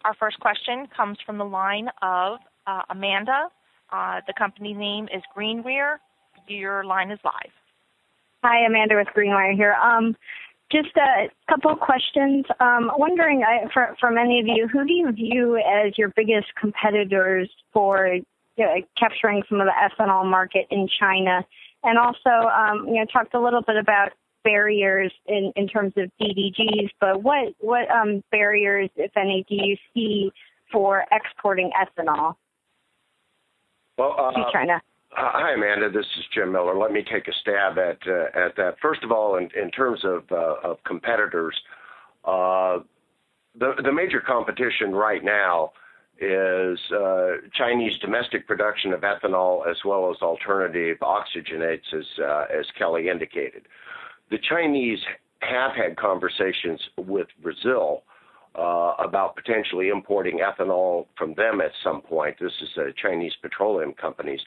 Our first question comes from the line of Amanda. The company name is Greenwire. Your line is live. Hi, Amanda with Greenwire here. Just a couple of questions. Wondering, for many of you, who do you view as your biggest competitors for capturing some of the ethanol market in China? And also, talked a little bit about barriers in terms of DDGs, but what barriers, if any, do you see for exporting ethanol to China? Hi, Amanda. This is Jim Miller. Let me take a stab at that. First of all, in terms of competitors, the major competition right now is Chinese domestic production of ethanol as well as alternative oxygenates, as Kelly indicated. The Chinese have had conversations with Brazil about potentially importing ethanol from them at some point. This is Chinese petroleum companies.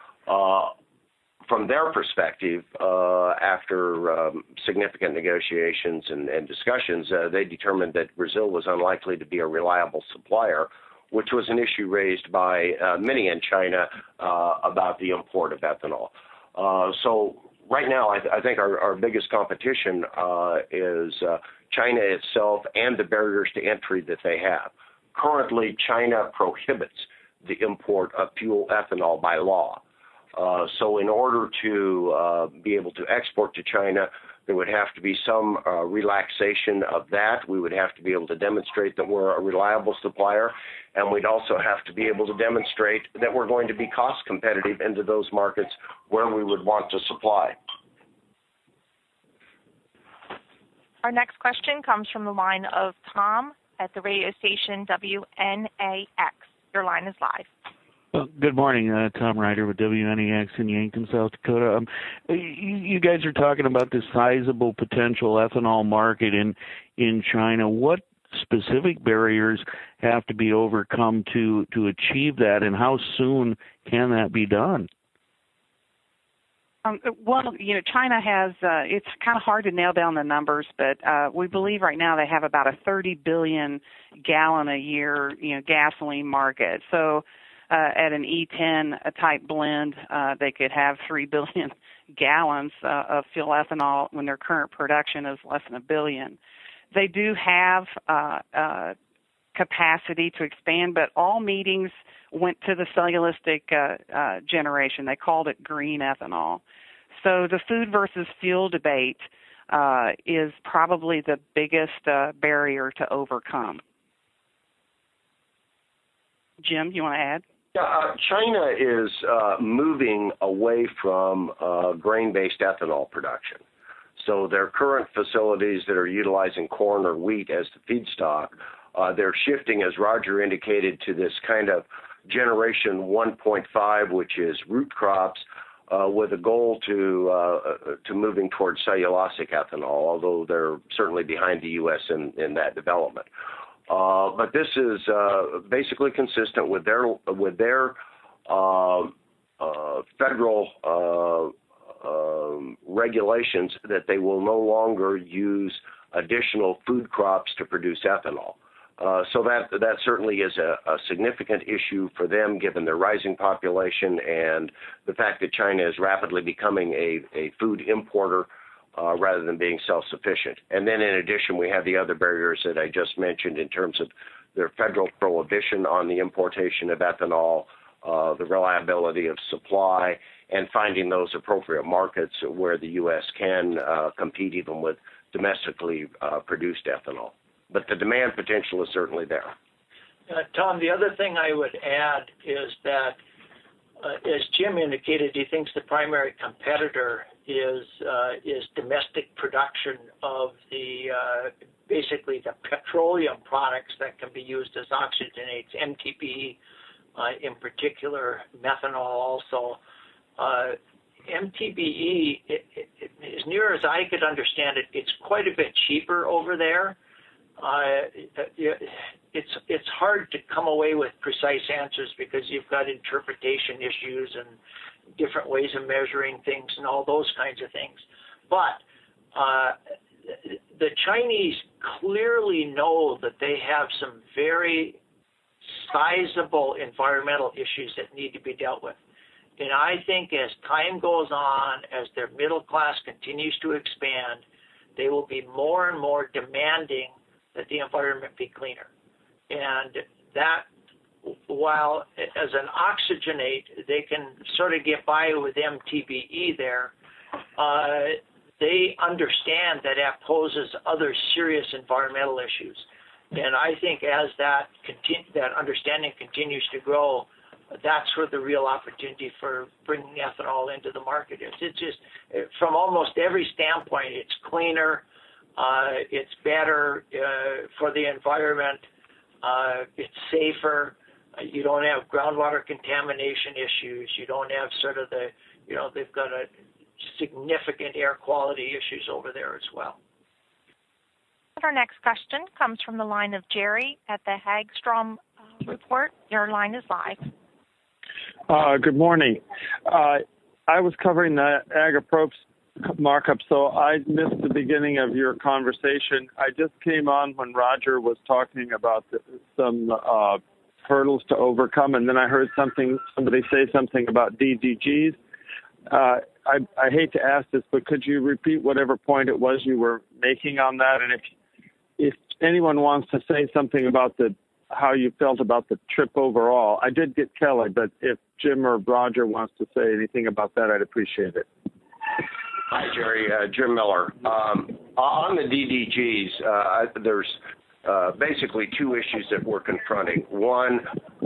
From their perspective, after significant negotiations and discussions, they determined that Brazil was unlikely to be a reliable supplier, which was an issue raised by many in China about the import of ethanol. So right now, I think our biggest competition is China itself and the barriers to entry that they have. Currently, China prohibits the import of fuel ethanol by law. So in order to be able to export to China, there would have to be some relaxation of that. We would have to be able to demonstrate that we're a reliable supplier, and we'd also have to be able to demonstrate that we're going to be cost competitive into those markets where we would want to supply. Our next question comes from the line of Tom at the radio station WNAX. Your line is live. Well, good morning, Tom Ryder with WNEX in Yankton, South Dakota. You guys are talking about this sizable potential ethanol market in China. What specific barriers have to be overcome to achieve that, and how soon can that be done? Well, China has, it's kind of hard to nail down the numbers, but we believe right now they have about a 30 billion gallon a year, gasoline market. So at an E10 type blend, they could have 3 billion gallons of fuel ethanol when their current production is less than 1 billion. They do have capacity to expand, but all meetings went to the cellulosic generation. They called it green ethanol. So the food versus fuel debate is probably the biggest barrier to overcome. Jim, you want to add? China is moving away from grain-based ethanol production. So their current facilities that are utilizing corn or wheat as the feedstock, they're shifting, as Roger indicated, to this kind of generation 1.5, which is root crops, with a goal to moving towards cellulosic ethanol, although they're certainly behind the U.S. in that development. But this is basically consistent with their federal regulations that they will no longer use additional food crops to produce ethanol. So that certainly is a significant issue for them, given their rising population and the fact that China is rapidly becoming a food importer rather than being self-sufficient. And then in addition, we have the other barriers that I just mentioned in terms of their federal prohibition on the importation of ethanol, the reliability of supply, and finding those appropriate markets where the U.S. can compete even with domestically produced ethanol. But the demand potential is certainly there. Tom, the other thing I would add is that, as Jim indicated, he thinks the primary competitor is domestic production of the basically the petroleum products that can be used as oxygenates, MTBE in particular, methanol also. MTBE, as near as I could understand it, it's quite a bit cheaper over there. It's hard to come away with precise answers because you've got interpretation issues and different ways of measuring things and all those kinds of things. But the Chinese clearly know that they have some very sizable environmental issues that need to be dealt with. And I think as time goes on, as their middle class continues to expand, they will be more and more demanding that the environment be cleaner. And that, while as an oxygenate, they can sort of get by with MTBE there, they understand that poses other serious environmental issues. And I think as that understanding continues to grow, that's where the real opportunity for bringing ethanol into the market is. It's just, from almost every standpoint, it's cleaner, it's better for the environment, it's safer, you don't have groundwater contamination issues, you don't have sort of they've got a significant air quality issues over there as well. Our next question comes from the line of Jerry at the Hagstrom Report. Your line is live. Good morning. I was covering the Agri-Probes markup, so I missed the beginning of your conversation. I just came on when Roger was talking about some hurdles to overcome, and then I heard somebody say something about DDGs. I hate to ask this, but could you repeat whatever point it was you were making on that? And if anyone wants to say something about how you felt about the trip overall, I did get Kelly, but if Jim or Roger wants to say anything about that, I'd appreciate it. Hi, Jerry. Jim Miller. On the DDGs, there's basically two issues that we're confronting. One,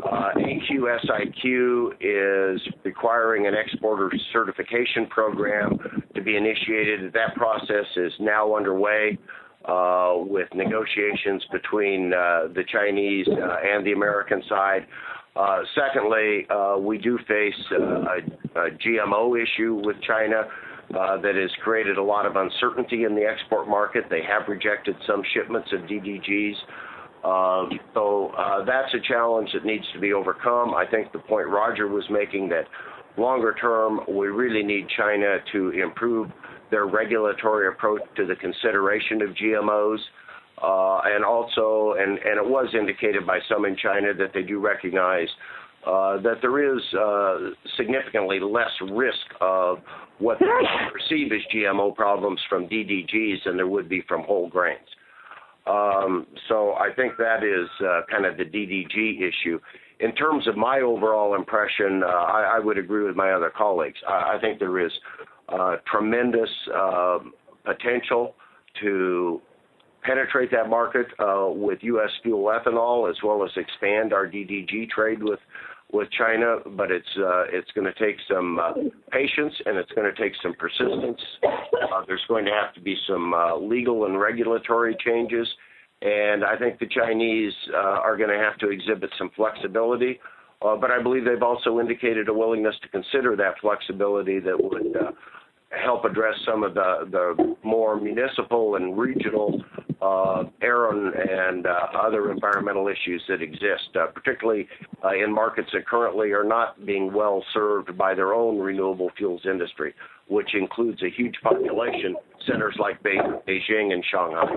AQSIQ is requiring an exporter certification program to be initiated. That process is now underway with negotiations between the Chinese and the American side. Secondly, we do face a GMO issue with China that has created a lot of uncertainty in the export market. They have rejected some shipments of DDGs. So that's a challenge that needs to be overcome. I think the point Roger was making, that longer term, we really need China to improve their regulatory approach to the consideration of GMOs. And also, and it was indicated by some in China that they do recognize that there is significantly less risk of what they perceive as GMO problems from DDGs than there would be from whole grains. So I think that is kind of the DDG issue. In terms of my overall impression, I would agree with my other colleagues. I think there is tremendous potential to penetrate that market with U.S. fuel ethanol, as well as expand our DDG trade with China, but it's going to take some patience, and it's going to take some persistence. There's going to have to be some legal and regulatory changes, and I think the Chinese are going to have to exhibit some flexibility, but I believe they've also indicated a willingness to consider that flexibility that would help address some of the more municipal and regional air and other environmental issues that exist, particularly in markets that currently are not being well served by their own renewable fuels industry, which includes a huge population centers like Beijing and Shanghai.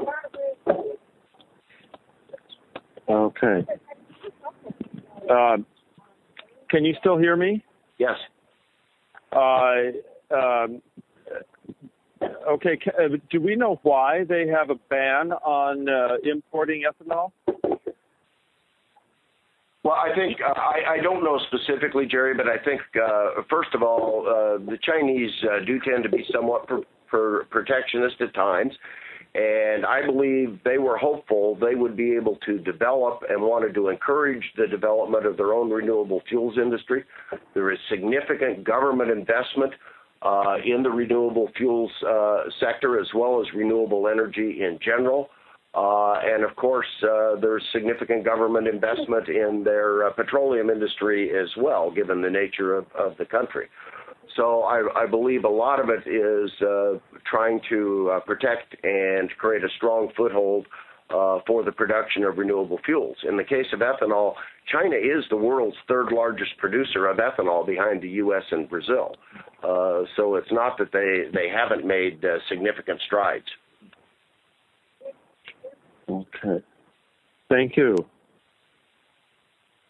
Okay. Can you still hear me? Yes. Okay, do we know why they have a ban on importing ethanol? Well, I think, I don't know specifically, Jerry, but I think, first of all, the Chinese do tend to be somewhat protectionist at times, and I believe they were hopeful they would be able to develop and wanted to encourage the development of their own renewable fuels industry. There is significant government investment in the renewable fuels sector, as well as renewable energy in general. And of course, there's significant government investment in their petroleum industry as well, given the nature of the country. So I believe a lot of it is trying to protect and create a strong foothold for the production of renewable fuels. In the case of ethanol, China is the world's third largest producer of ethanol behind the U.S. and Brazil. So it's not that they haven't made significant strides. Okay. Thank you.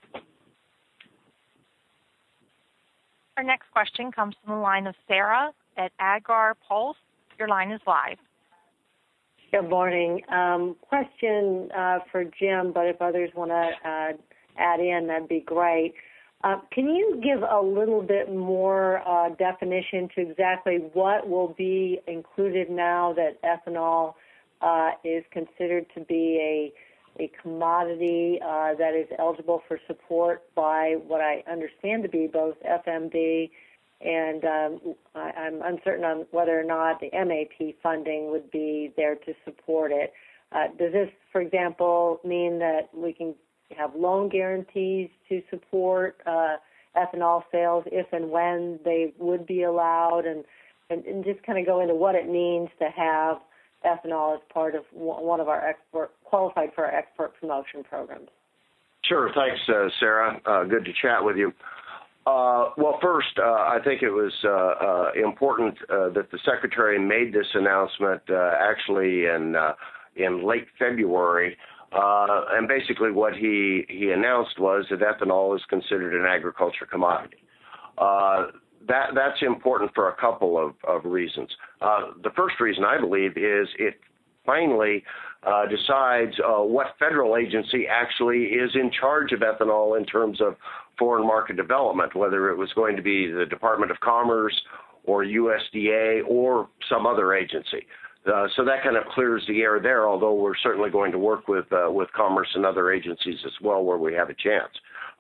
Our next question comes from the line of Sarah at Agar Pulse. Your line is live. Good morning. Question for Jim, but if others want to add in, that'd be great. Can you give a little bit more definition to exactly what will be included now that ethanol is considered to be a commodity that is eligible for support by what I understand to be both FMD and I'm uncertain on whether or not the MAP funding would be there to support it. Does this, for example, mean that we can have loan guarantees to support ethanol sales if and when they would be allowed, and just kind of go into what it means to have ethanol as part of one of our qualified for our export promotion programs? Sure. Thanks, Sarah. Good to chat with you. Well, first, I think it was important that the Secretary made this announcement actually in late February. And basically what he announced was that ethanol is considered an agriculture commodity. That's important for a couple of reasons. The first reason, I believe, is it finally decides what federal agency actually is in charge of ethanol in terms of foreign market development, whether it was going to be the Department of Commerce or USDA or some other agency. So that kind of clears the air there, although we're certainly going to work with Commerce and other agencies as well where we have a chance.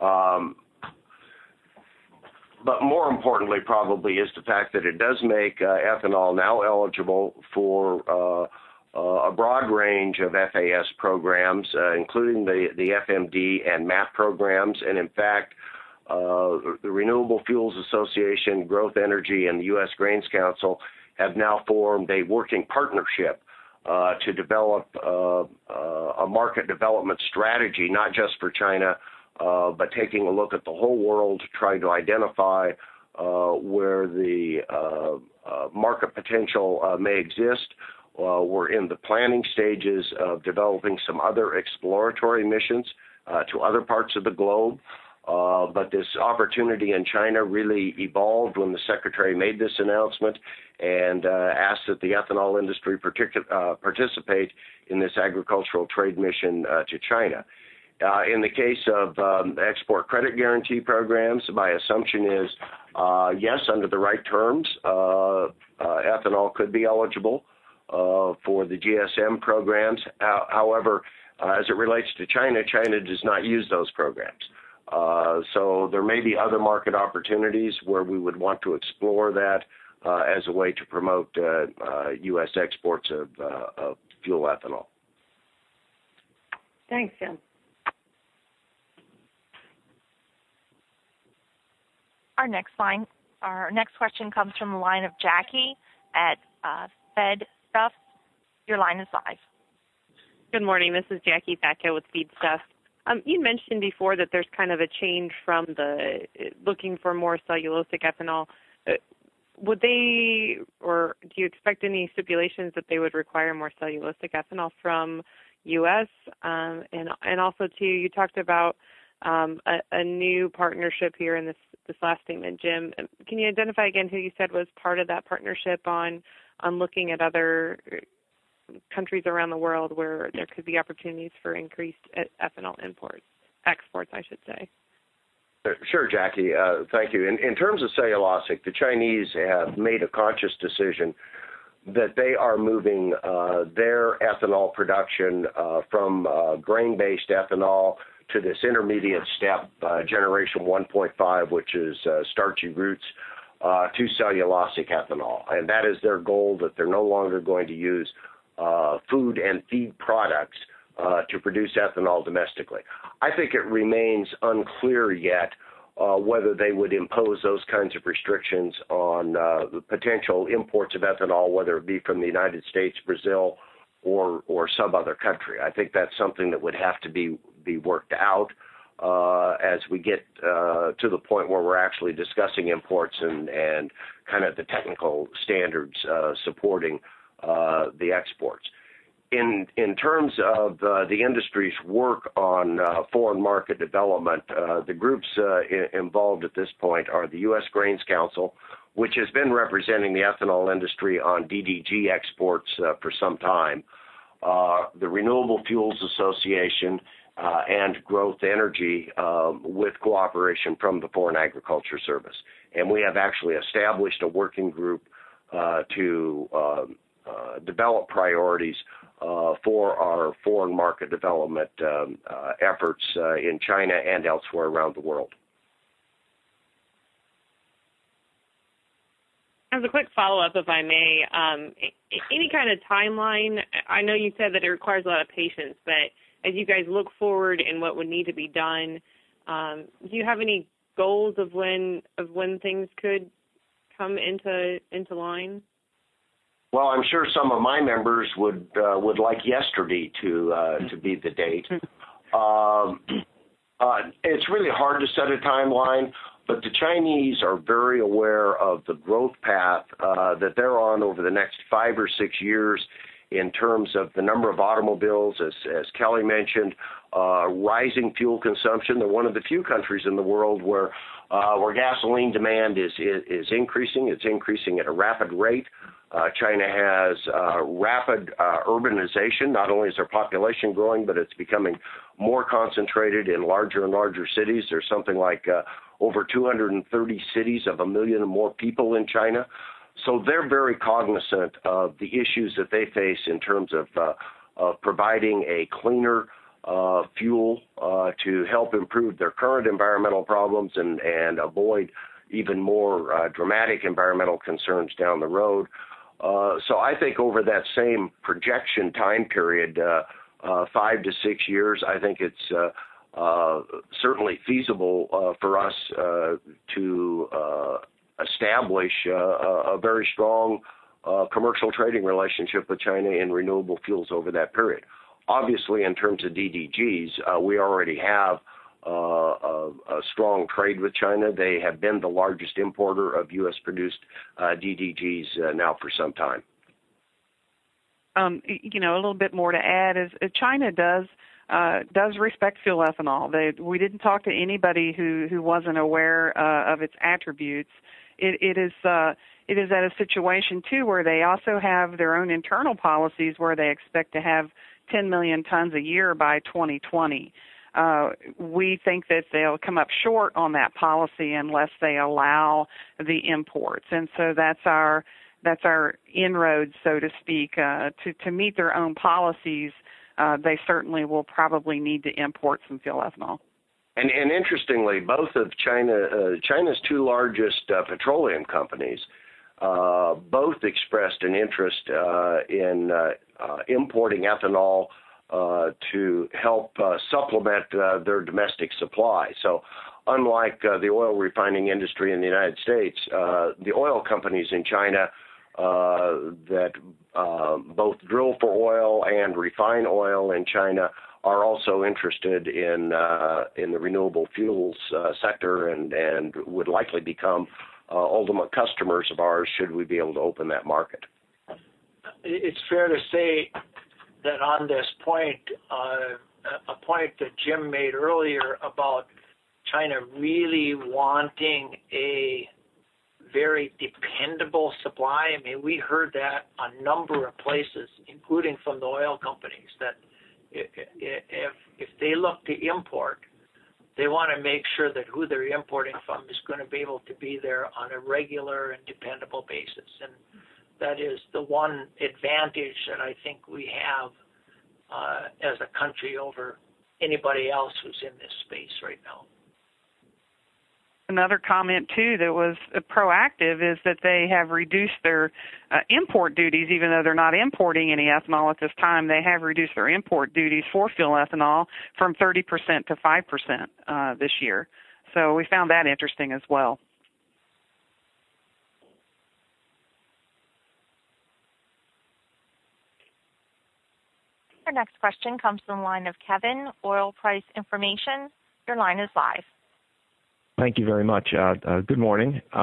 But more importantly probably is the fact that it does make ethanol now eligible for a broad range of FAS programs, including the FMD and MAP programs. And in fact, the Renewable Fuels Association, Growth Energy, and the U.S. Grains Council have now formed a working partnership to develop a market development strategy, not just for China, but taking a look at the whole world to try to identify where the market potential may exist. We're in the planning stages of developing some other exploratory missions to other parts of the globe. But this opportunity in China really evolved when the Secretary made this announcement and asked that the ethanol industry participate in this agricultural trade mission to China. In the case of export credit guarantee programs, my assumption is, yes, under the right terms, ethanol could be eligible for the GSM programs. However, as it relates to China, China does not use those programs. So there may be other market opportunities where we would want to explore that as a way to promote U.S. exports of fuel ethanol. Thanks, Jim. Our next question comes from the line of Jackie at Fed Stuff. Your line is live. Good morning. This is Jackie Facco with Feed Stuff. You mentioned before that there's kind of a change from the looking for more cellulosic ethanol. Would they, or do you expect any stipulations that they would require more cellulosic ethanol from U.S.? And also, too, you talked about a new partnership here in this last statement, Jim. Can you identify again who you said was part of that partnership on looking at other countries around the world where there could be opportunities for increased ethanol exports, I should say? Sure, Jackie. Thank you. In terms of cellulosic, the Chinese have made a conscious decision that they are moving their ethanol production from grain-based ethanol to this intermediate step, generation 1.5, which is starchy roots, to cellulosic ethanol. And that is their goal, that they're no longer going to use food and feed products to produce ethanol domestically. I think it remains unclear yet whether they would impose those kinds of restrictions on the potential imports of ethanol, whether it be from the United States, Brazil, or some other country. I think that's something that would have to be worked out as we get to the point where we're actually discussing imports and kind of the technical standards supporting the exports. in terms of the industry's work on foreign market development, the groups involved at this point are the U.S. Grains Council, which has been representing the ethanol industry on DDG exports for some time, the Renewable Fuels Association, and Growth Energy with cooperation from the Foreign Agriculture Service. And we have actually established a working group to develop priorities for our foreign market development efforts in China and elsewhere around the world. As a quick follow-up, if I may, any kind of timeline? I know you said that it requires a lot of patience, but as you guys look forward and what would need to be done, do you have any goals of when things could come into line? Well, I'm sure some of my members would like yesterday to be the date. It's really hard to set a timeline, but the Chinese are very aware of the growth path that they're on over the next 5 or 6 years in terms of the number of automobiles, as Kelly mentioned, rising fuel consumption. They're one of the few countries in the world where gasoline demand is increasing. It's increasing at a rapid rate. China has rapid urbanization. Not only is their population growing, but it's becoming more concentrated in larger and larger cities. There's something like over 230 cities of 1 million or more people in China. So they're very cognizant of the issues that they face in terms of providing a cleaner fuel to help improve their current environmental problems and avoid even more dramatic environmental concerns down the road. So I think over that same projection time period, 5 to 6 years, I think it's certainly feasible for us to establish a very strong commercial trading relationship with China in renewable fuels over that period. Obviously, in terms of DDGs, we already have a strong trade with China. They have been the largest importer of U.S.-produced DDGs now for some time. A little bit more to add is China does respect fuel ethanol. We didn't talk to anybody who wasn't aware of its attributes. It is at a situation too where they also have their own internal policies where they expect to have 10 million tons a year by 2020. We think that they'll come up short on that policy unless they allow the imports, and so that's our inroads, so to speak, to meet their own policies. They certainly will probably need to import some fuel ethanol. And interestingly, both of China's two largest petroleum companies both expressed an interest in importing ethanol to help supplement their domestic supply. So unlike the oil refining industry in the United States, the oil companies in China that both drill for oil and refine oil in China are also interested in the renewable fuels sector and would likely become ultimate customers of ours should we be able to open that market. It's fair to say that on this point, a point that Jim made earlier about China really wanting a very dependable supply. I mean, we heard that a number of places, including from the oil companies, that if they look to import, they want to make sure that who they're importing from is going to be able to be there on a regular and dependable basis. And that is the one advantage that I think we have as a country over anybody else who's in this space right now. Another comment, too, that was proactive is that they have reduced their import duties, even though they're not importing any ethanol at this time. They have reduced their import duties for fuel ethanol from 30% to 5% this year. So we found that interesting as well. Our next question comes from the line of Kevin, Oil Price Information. Your line is live. Thank you very much. Good morning.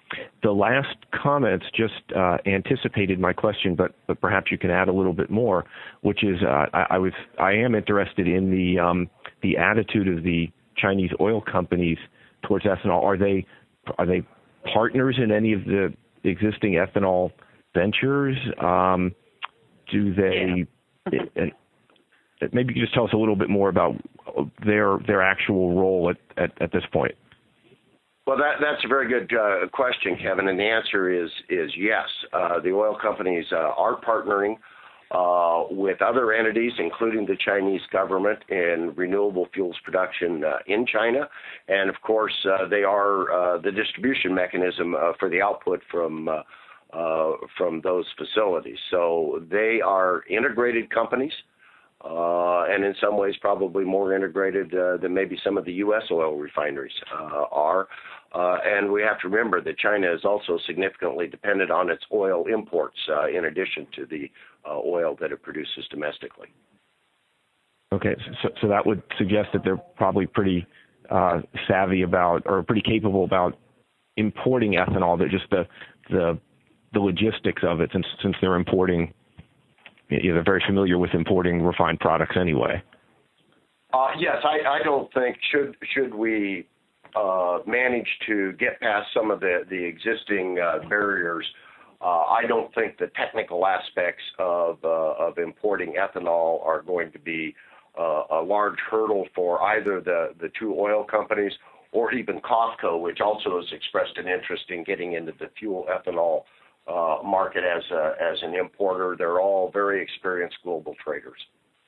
The last comments just anticipated my question, but perhaps you can add a little bit more, which is I am interested in the attitude of the Chinese oil companies towards ethanol. Are they partners in any of the existing ethanol ventures? Do they? Yeah. Maybe you could just tell us a little bit more about their actual role at this point. Well, that's a very good question, Kevin, and the answer is yes. The oil companies are partnering with other entities, including the Chinese government, in renewable fuels production in China, and of course they are the distribution mechanism for the output from those facilities. So they are integrated companies. And in some ways probably more integrated than maybe some of the U.S. oil refineries are. And we have to remember that China is also significantly dependent on its oil imports in addition to the oil that it produces domestically. Okay, so that would suggest that they're probably pretty savvy about, or pretty capable about importing ethanol. They're just the logistics of it, since they're importing. They're very familiar with importing refined products anyway. Yes, I don't think should we manage to get past some of the existing barriers. I don't think the technical aspects of importing ethanol are going to be a large hurdle for either the two oil companies or even COFCO, which also has expressed an interest in getting into the fuel ethanol market as an importer. They're all very experienced global traders.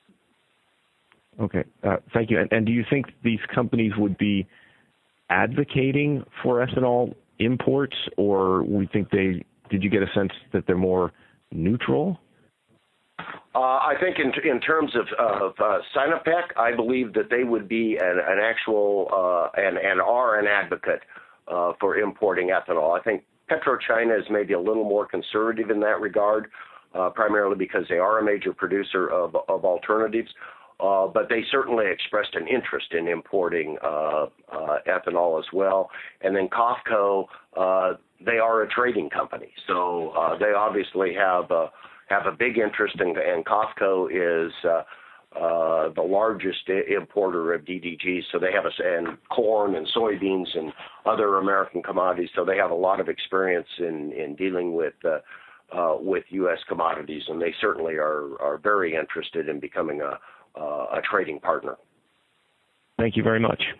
Okay, thank you. And do you think these companies would be advocating for ethanol imports, or did you get a sense that they're more neutral? I think in terms of Sinopec, I believe that they would be an actual and are an advocate for importing ethanol. I think PetroChina is maybe a little more conservative in that regard, primarily because they are a major producer of alternatives. But they certainly expressed an interest in importing ethanol as well. And then COFCO, they are a trading company, so they obviously have a big interest, and COFCO is the largest importer of DDGs. So they have and corn and soybeans and other American commodities. So they have a lot of experience in dealing with U.S. commodities, and they certainly are very interested in becoming a trading partner. Thank you very much.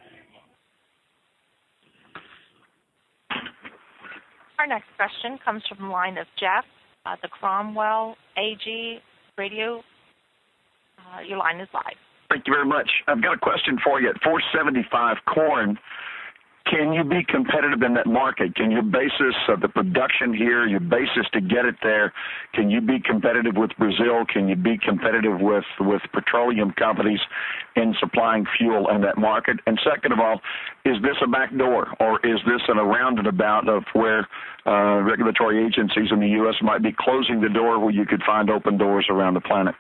Our next question comes from the line of Jeff, the Cromwell AG Radio. Your line is live. Thank you very much. I've got a question for you. At $4.75 corn, can you be competitive in that market? Can your basis of the production here, your basis to get it there, can you be competitive with Brazil? Can you be competitive with petroleum companies in supplying fuel in that market? And second of all, is this a back door, or is this a roundabout of where regulatory agencies in the U.S. might be closing the door where you could find open doors around the planet?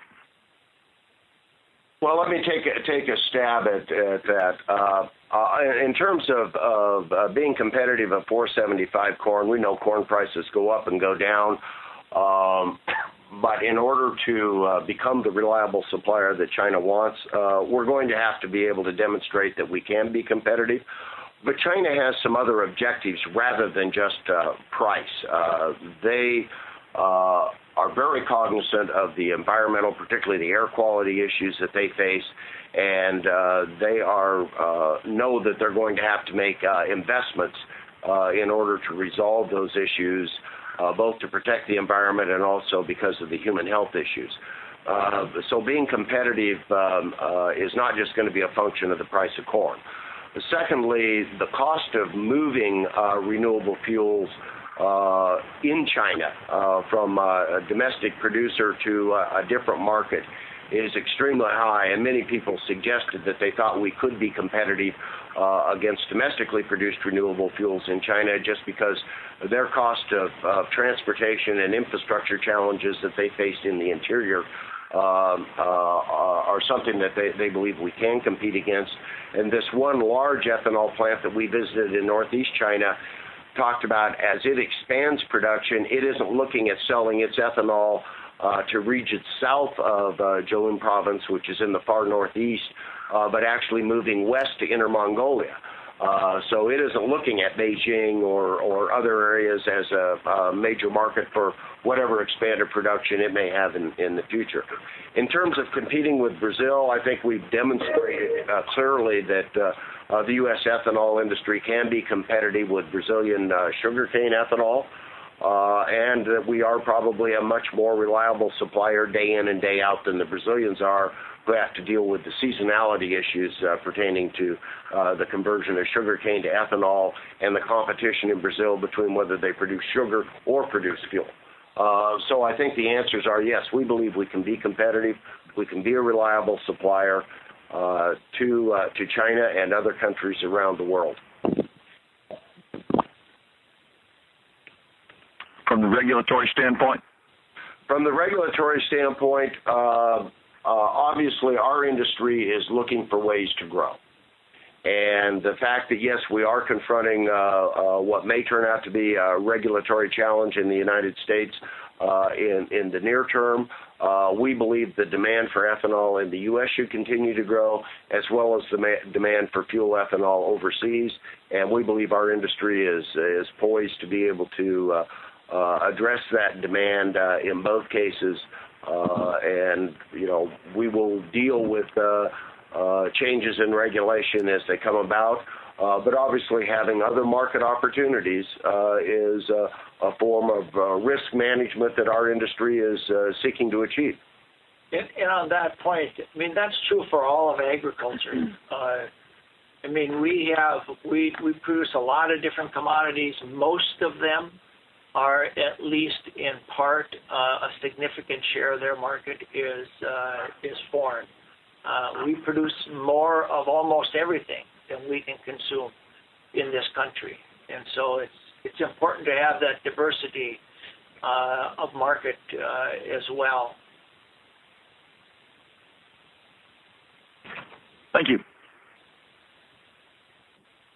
Well, let me take a stab at that. In terms of being competitive at $4.75 corn, we know corn prices go up and go down. But in order to become the reliable supplier that China wants, we're going to have to be able to demonstrate that we can be competitive. But China has some other objectives rather than just price. They are very cognizant of the environmental, particularly the air quality issues that they face, and they know that they're going to have to make investments in order to resolve those issues, both to protect the environment and also because of the human health issues. So being competitive is not just going to be a function of the price of corn. Secondly, the cost of moving renewable fuels in China from a domestic producer to a different market is extremely high, and many people suggested that they thought we could be competitive against domestically produced renewable fuels in China just because their cost of transportation and infrastructure challenges that they faced in the interior are something that they believe we can compete against. And this one large ethanol plant that we visited in northeast China talked about as it expands production, it isn't looking at selling its ethanol to regions south of Jilin province, which is in the far northeast, but actually moving west to Inner Mongolia. So it isn't looking at Beijing or other areas as a major market for whatever expanded production it may have in the future. In terms of competing with Brazil, I think we've demonstrated clearly that the U.S. ethanol industry can be competitive with Brazilian sugarcane ethanol, and that we are probably a much more reliable supplier day in and day out than the Brazilians are, who have to deal with the seasonality issues pertaining to the conversion of sugarcane to ethanol and the competition in Brazil between whether they produce sugar or produce fuel. So I think the answers are yes, we believe we can be competitive, we can be a reliable supplier to China and other countries around the world. From the regulatory standpoint? From the regulatory standpoint, obviously our industry is looking for ways to grow. And the fact that, yes, we are confronting what may turn out to be a regulatory challenge in the United States in the near term, we believe the demand for ethanol in the U.S. should continue to grow, as well as the demand for fuel ethanol overseas. And we believe our industry is poised to be able to address that demand in both cases. And, you know, we will deal with changes in regulation as they come about. But obviously having other market opportunities is a form of risk management that our industry is seeking to achieve. And on that point, I mean, that's true for all of agriculture. I mean, we produce a lot of different commodities. Most of them are, at least in part, a significant share of their market is foreign. We produce more of almost everything than we can consume in this country, and so it's important to have that diversity of market as well. Thank you.